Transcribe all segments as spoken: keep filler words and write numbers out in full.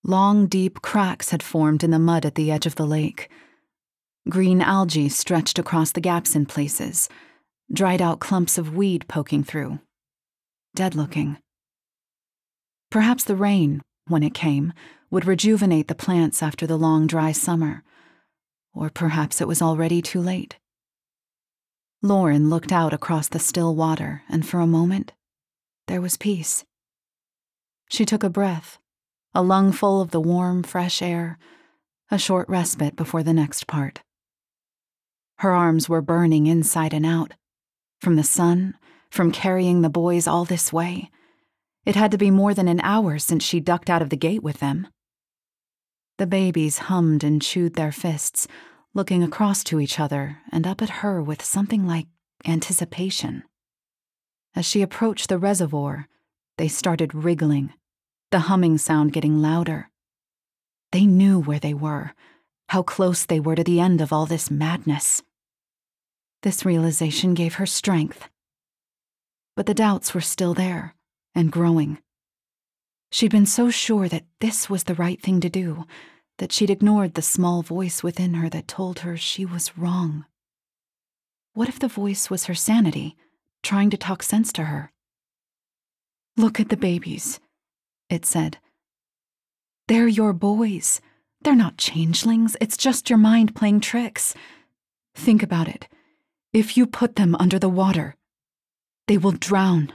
Long, deep cracks had formed in the mud at the edge of the lake. Green algae stretched across the gaps in places, dried-out clumps of weed poking through. Dead-looking. Perhaps the rain, when it came, would rejuvenate the plants after the long, dry summer. Or perhaps it was already too late. Lauren looked out across the still water, and for a moment, there was peace. She took a breath, a lungful of the warm, fresh air, a short respite before the next part. Her arms were burning inside and out. From the sun, from carrying the boys all this way. It had to be more than an hour since she ducked out of the gate with them. The babies hummed and chewed their fists, looking across to each other and up at her with something like anticipation. As she approached the reservoir, they started wriggling, the humming sound getting louder. They knew where they were, how close they were to the end of all this madness. This realization gave her strength. But the doubts were still there, and growing. She'd been so sure that this was the right thing to do, that she'd ignored the small voice within her that told her she was wrong. What if the voice was her sanity, trying to talk sense to her? "Look at the babies," it said. "They're your boys. They're not changelings. It's just your mind playing tricks. Think about it. If you put them under the water, they will drown."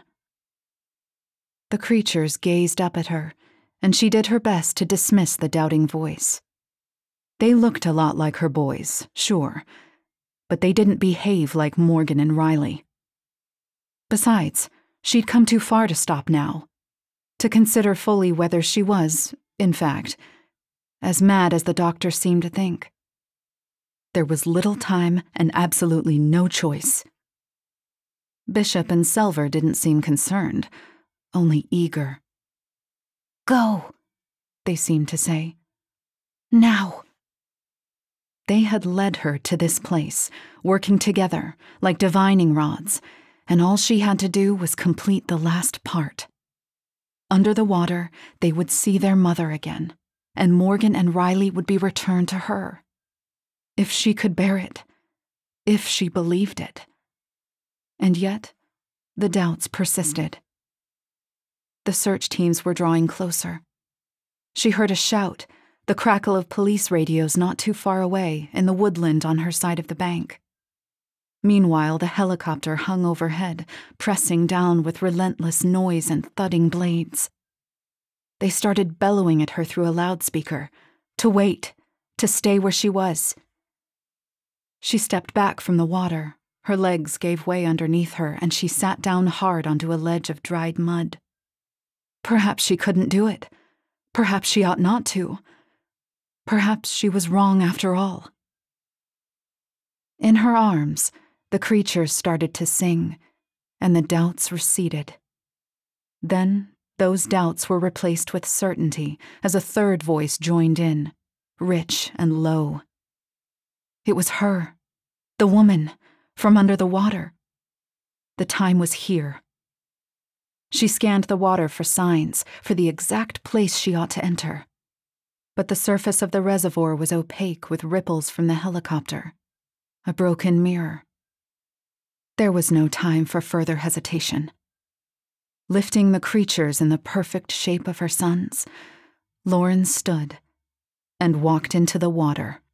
The creatures gazed up at her, and she did her best to dismiss the doubting voice. They looked a lot like her boys, sure, but they didn't behave like Morgan and Riley. Besides, she'd come too far to stop now, to consider fully whether she was, in fact, as mad as the doctor seemed to think. There was little time and absolutely no choice. Bishop and Selver didn't seem concerned, only eager. "Go," they seemed to say. "Now." They had led her to this place, working together, like divining rods, and all she had to do was complete the last part. Under the water, they would see their mother again, and Morgan and Riley would be returned to her. If she could bear it, if she believed it. And yet, the doubts persisted. The search teams were drawing closer. She heard a shout, the crackle of police radios not too far away in the woodland on her side of the bank. Meanwhile, the helicopter hung overhead, pressing down with relentless noise and thudding blades. They started bellowing at her through a loudspeaker, to wait, to stay where she was. She stepped back from the water, her legs gave way underneath her, and she sat down hard onto a ledge of dried mud. Perhaps she couldn't do it. Perhaps she ought not to. Perhaps she was wrong after all. In her arms, the creatures started to sing, and the doubts receded. Then, those doubts were replaced with certainty as a third voice joined in, rich and low. It was her, the woman, from under the water. The time was here. She scanned the water for signs, for the exact place she ought to enter. But the surface of the reservoir was opaque with ripples from the helicopter, a broken mirror. There was no time for further hesitation. Lifting the creatures in the perfect shape of her sons, Lauren stood and walked into the water.